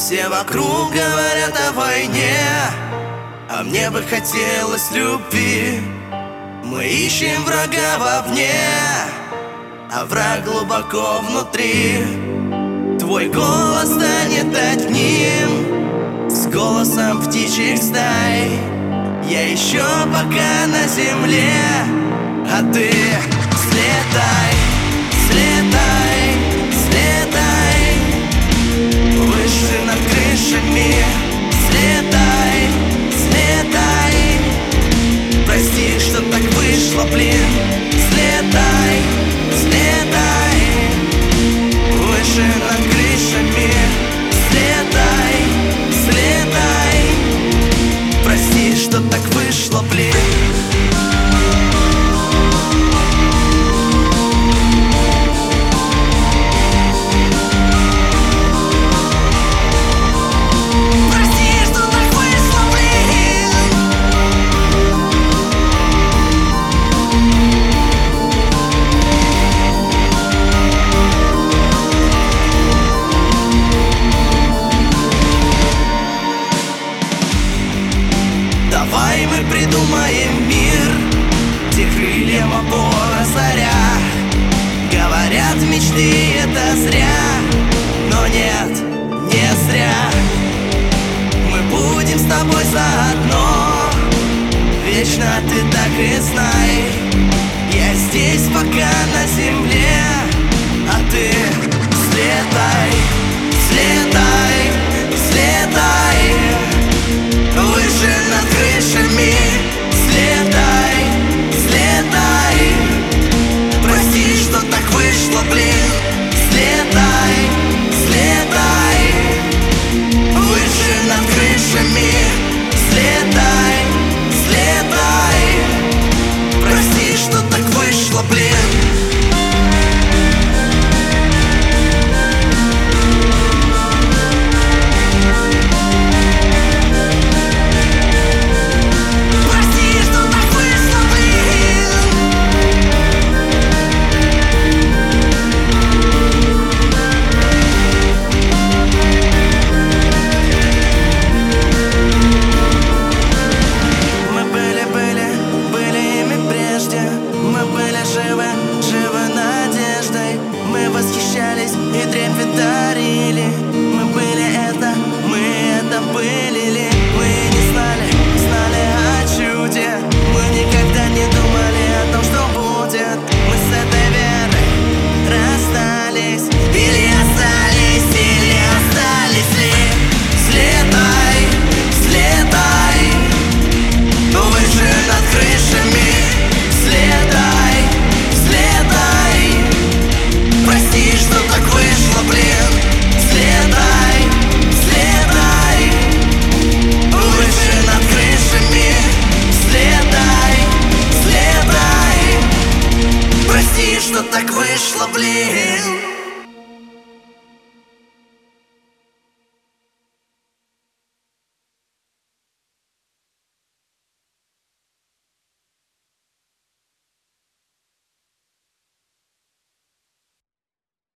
Все вокруг говорят о войне, а мне бы хотелось любви. Мы ищем врага вовне, а враг глубоко внутри. Твой голос станет одним с голосом птичьих стай. Я еще пока на земле, а ты взлетай, взлетай, взлетай выше над крышами. Взлетай, взлетай. Прости, что так вышло, блин. Взлетай, взлетай выше над крышами. Взлетай, взлетай. Прости, что так вышло, блин. Давай мы придумаем мир, где крыльям опора заря. Говорят, мечты это зря, но нет, не зря. Мы будем с тобой заодно, вечно ты так и знай. Я здесь пока на земле, а ты взлетай, взлетай.